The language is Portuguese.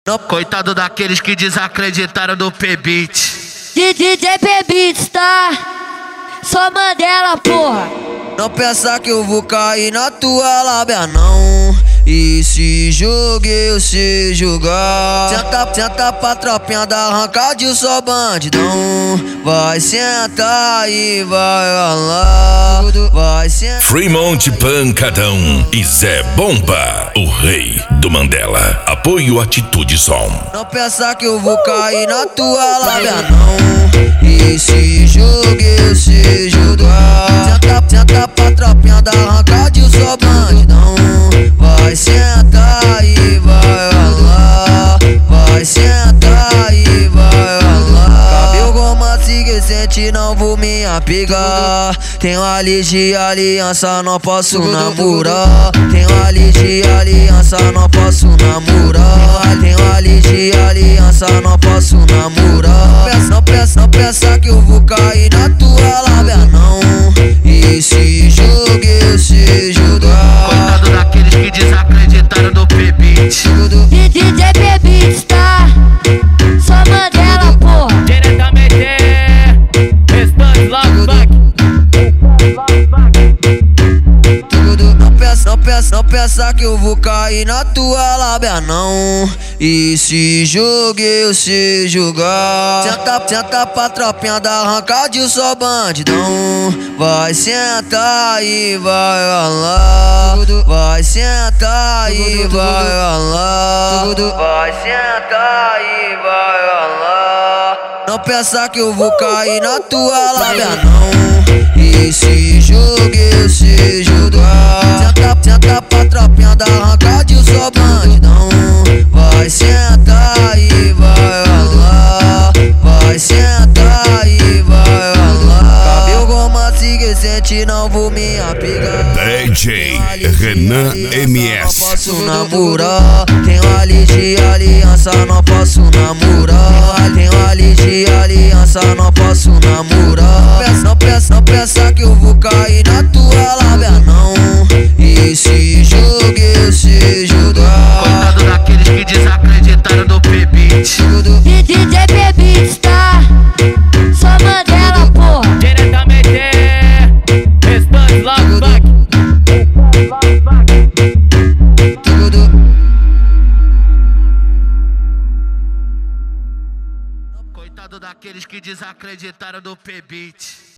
Coitado daqueles que desacreditaram do P-Beat. DJ P-Beat, tá? Só Mandela, porra. Não pensa que eu vou cair na tua lábia, não. E se joguei, se jogar. Senta pra tropinha da arrancada, só bandidão. Vai sentar e vai ralar. Vai sentar. Fremont Pancadão e Zé Bomba, o rei do Mandela. Apoio Atitude Som. Não pensa que eu vou cair na tua lábia, não. E se joguei, se jogar. Senta pra tropinha da arrancada, só bandidão. Vai sentar e vai ralar. Vai sentar e vai ralar. Cabelo romance que sente, não vou me apegar. Tenho a lei de aliança, não posso namorar. Tenho a lei de aliança, não posso namorar. Tenho a lei de aliança, não posso namorar. Não pensa que eu vou cair na tua lábia, não. E se joguei, se jogar. Coitado daqueles que desacreditaram do P-Beat. DJ P-Beat, tá? Só Mandela, porra. Diretamente, restante Lockback. Não pensa que eu vou cair na tua lábia, não. E se joguei, se jogar. Senta pra tropinha da arrancada, só bandidão. Vai sentar e vai ralar. Vai sentar e vai ralar. Vai sentar e vai ralar. Não pensa que eu vou cair na tua lábia, não. E se joguei, se jogar. Senta pra tropinha da arrancada, só bandidão. Vai sentar e vai ralar. Vai sentar e vai ralar. Cabelo romance que sente, não vou me apegar. DJ Renan MS. Não posso namorar. Tenho a lei de aliança, não posso namorar. Tenho a lei de aliança, não posso namorar. Não pensa que eu vou cair na tua lábia, não. E se joguei, se jogar. Coitado daqueles que desacreditaram do P-Beat. DJ P-Beat, tá? Só Mandela, porra. Diretamente, restante Lockback. Coitado daqueles que desacreditaram do P-Beat.